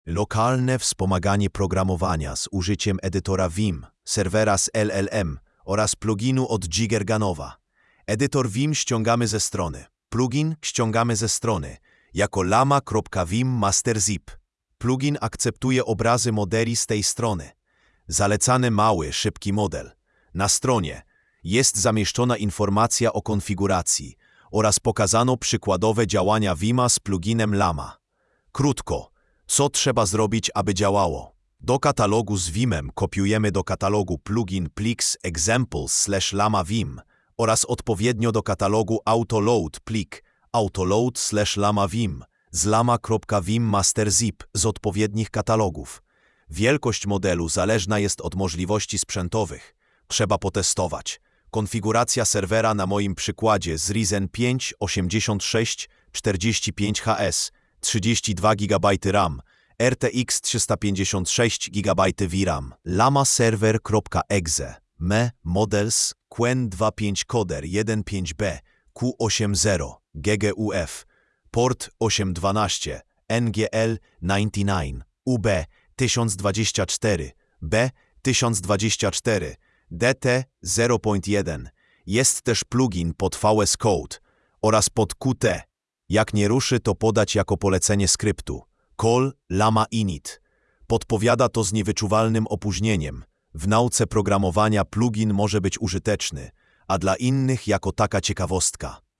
Lokalne wspomaganie programowania z użyciem edytora Vim, serwera z LLM oraz pluginu od Jiggerganowa. Edytor Vim ściągamy ze strony. Plugin ściągamy ze strony jako lama.vim masterzip. Plugin akceptuje obrazy modeli z tej strony. Zalecany mały, szybki model. Na stronie jest zamieszczona informacja o konfiguracji oraz pokazano przykładowe działania Vima z pluginem Lama. Krótko, co trzeba zrobić, aby działało? Do katalogu z Vimem kopiujemy do katalogu plugin plik z examples/lama Vim oraz odpowiednio do katalogu autoload plik autoload/lama Vim z lama.vim masterzip z odpowiednich katalogów. Wielkość modelu zależna jest od możliwości sprzętowych. Trzeba potestować. Konfiguracja serwera na moim przykładzie z Ryzen 5 8645HS, 32 GB RAM, RTX 356 GB VRAM, lamaserver.exe, me models Qwen25 Coder 15B, Q80, GGUF, port 812, NGL 99, UB 1024, B 1024, DT 0.1. Jest też plugin pod VS Code oraz pod Qt. Jak nie ruszy, to podać jako polecenie skryptu. Call lama init. Podpowiada to z niewyczuwalnym opóźnieniem. W nauce programowania plugin może być użyteczny, a dla innych jako taka ciekawostka.